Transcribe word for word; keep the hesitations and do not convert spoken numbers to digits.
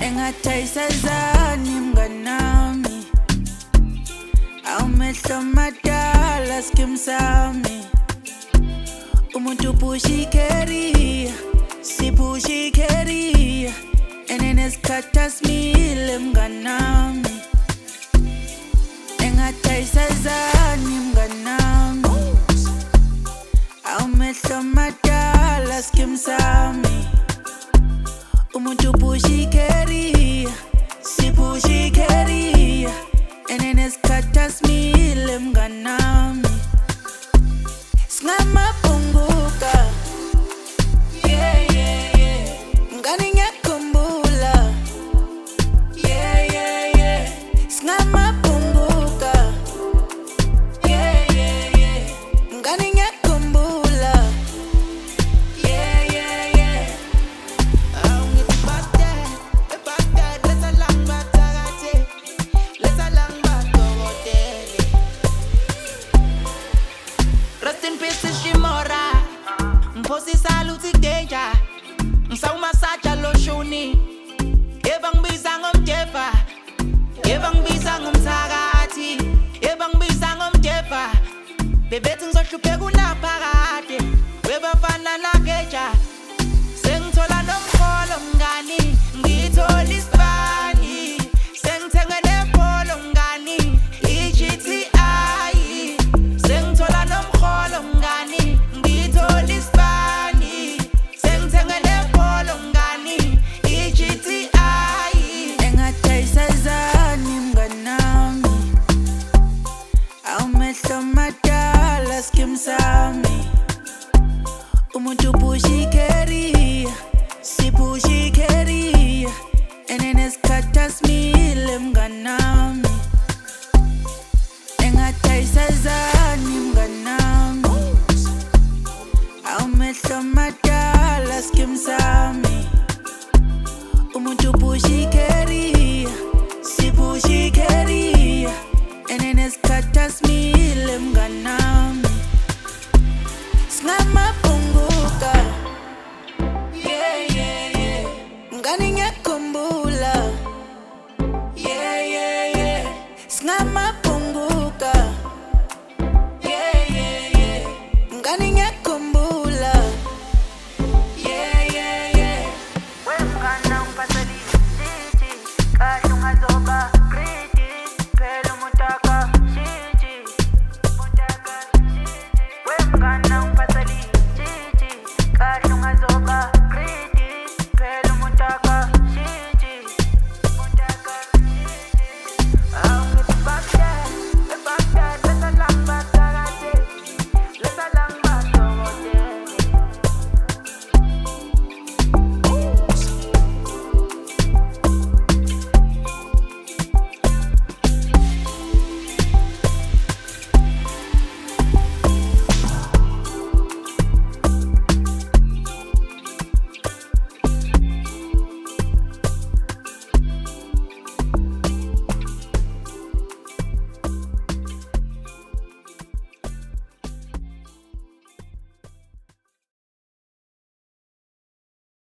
engathayisazani mnganami awumehlo madala skim sami umuntu pusha icareer sipusha icareer enenesikhathi simile mnganami engathayisazani mnganami awumehlo madala skim sami umuntu pusha icareer sipusha icareer enenesikhathi simile mnganami singamaphunguka yeah yeah yeah ngani ngiyakhumbula yeah yeah yeah singamaphunguka yeah yeah yeah ngani ngiyakhumbula yeah yeah yeah awungithi bastard bastard let's along bathakathi let's along badokotela rest in peace Shimora Mposi saluti danger Msawuma sacha loshuni Ebang bisa ngomjefa Ebang bisa ngomthakathi Ebang bisa ngomjefa Bebethi ngizohluphe kunaphakade Webafana nageja Sengithola nomkholo mngani ngithola isibani Sengithenga nepolo mngani i-G T I Sengithola nomkholo mngani ngithola isibani Sengithenga nepolo mngani i-G T I engathayisazani mnganami awumehlo madala skim sami umuntu pusha icareer sipusha icareer enenesikhathi simile mnganami engathayisazani mnganami awumehlo madala skim sami umuntu pusha icareer sipusha icareer enenesikhathi simile mnganami singamaphunguka yeah yeah yeah ngani